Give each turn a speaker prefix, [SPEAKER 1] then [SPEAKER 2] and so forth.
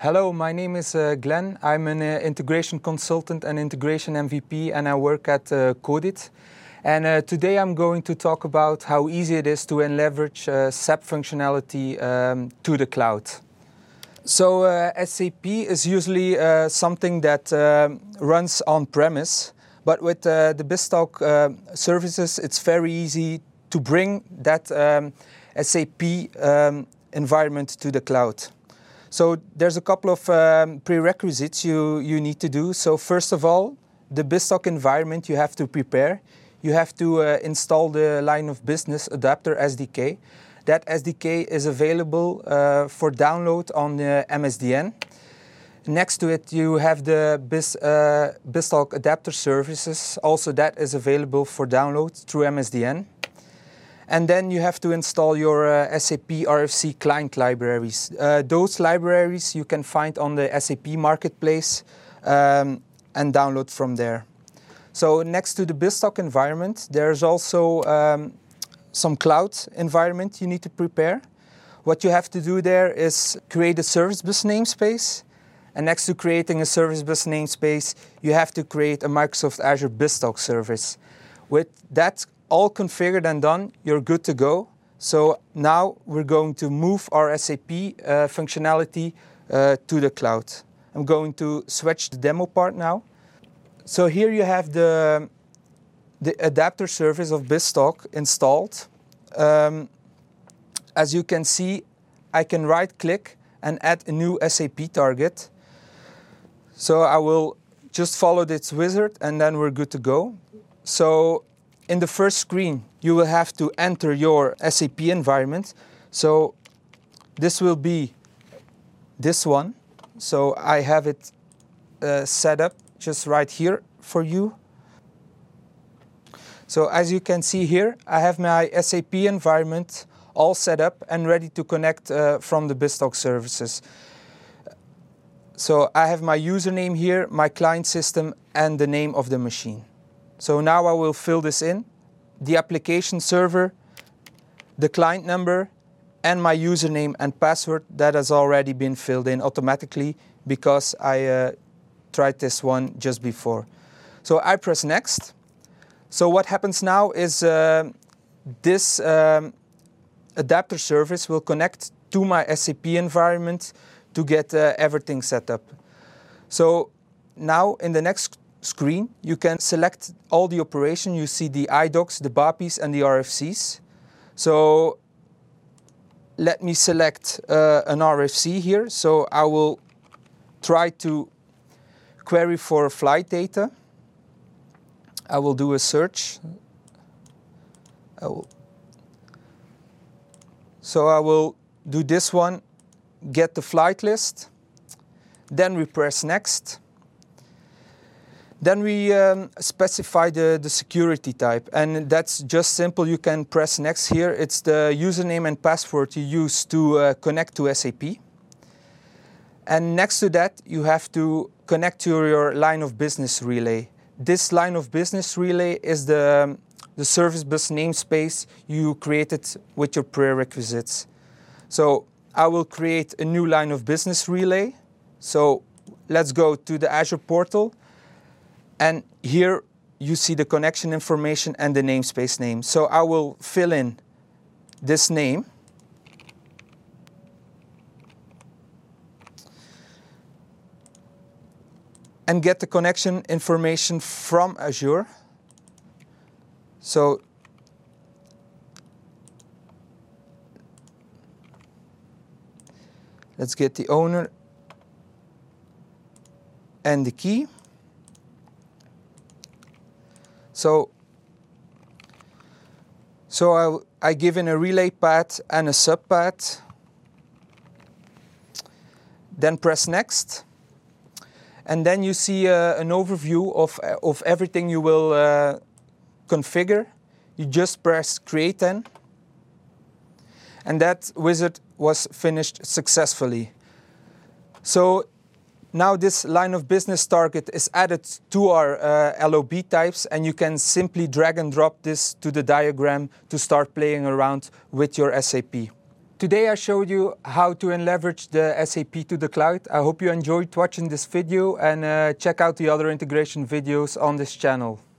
[SPEAKER 1] Hello, my name is Glenn. I'm an integration consultant and integration MVP, and I work at Codit. And today I'm going to talk about how easy it is to leverage SAP functionality to the cloud. So SAP is usually something that runs on-premise, but with the BizTalk services, it's very easy to bring that SAP environment to the cloud. So there's a couple of prerequisites you need to do. So first of all, the BizTalk environment you have to prepare. You have to install the line of business adapter SDK. That SDK is available for download on the MSDN. Next to it, you have the BizTalk adapter services. Also, that is available for download through MSDN. And then you have to install your SAP RFC client libraries. Those libraries you can find on the SAP Marketplace and download from there. So next to the BizTalk environment, there's also some cloud environment you need to prepare. What you have to do there is create a service bus namespace. And next to creating a service bus namespace, you have to create a Microsoft Azure BizTalk service. With that all configured and done, you're good to go. So now we're going to move our SAP functionality to the cloud. I'm going to switch the demo part now. So here you have the adapter service of BizTalk installed. As you can see, I can right-click and add a new SAP target. So I will just follow this wizard and then we're good to go. So in the first screen, you will have to enter your SAP environment. So this will be this one. So I have it set up just right here for you. So as you can see here, I have my SAP environment all set up and ready to connect from the BizTalk services. So I have my username here, my client system, and the name of the machine. So now I will fill this in, the application server, the client number, and my username and password that has already been filled in automatically because I tried this one just before. So I press next. So what happens now is this adapter service will connect to my SAP environment to get everything set up. So now in the next screen, you can select all the operation. You see the iDocs, the BAPIs, and the RFCs. So let me select an RFC here. So I will try to query for flight data. I will do a search. So I will do this one, get the flight list. Then we press next. Then we specify the security type, and that's just simple. You can press next here. It's the username and password you use to connect to SAP. And next to that, you have to connect to your line of business relay. This line of business relay is the service bus namespace you created with your prerequisites. So I will create a new line of business relay. So let's go to the Azure portal. And here you see the connection information and the namespace name. So I will fill in this name. And get the connection information from Azure. So let's get the owner and the key. So I give in a relay path and a subpath. Then press next. And then you see an overview of everything you will configure. You just press create then. And that wizard was finished successfully. So now this line of business target is added to our LOB types, and you can simply drag and drop this to the diagram to start playing around with your SAP. Today I showed you how to leverage the SAP to the cloud. I hope you enjoyed watching this video, and check out the other integration videos on this channel.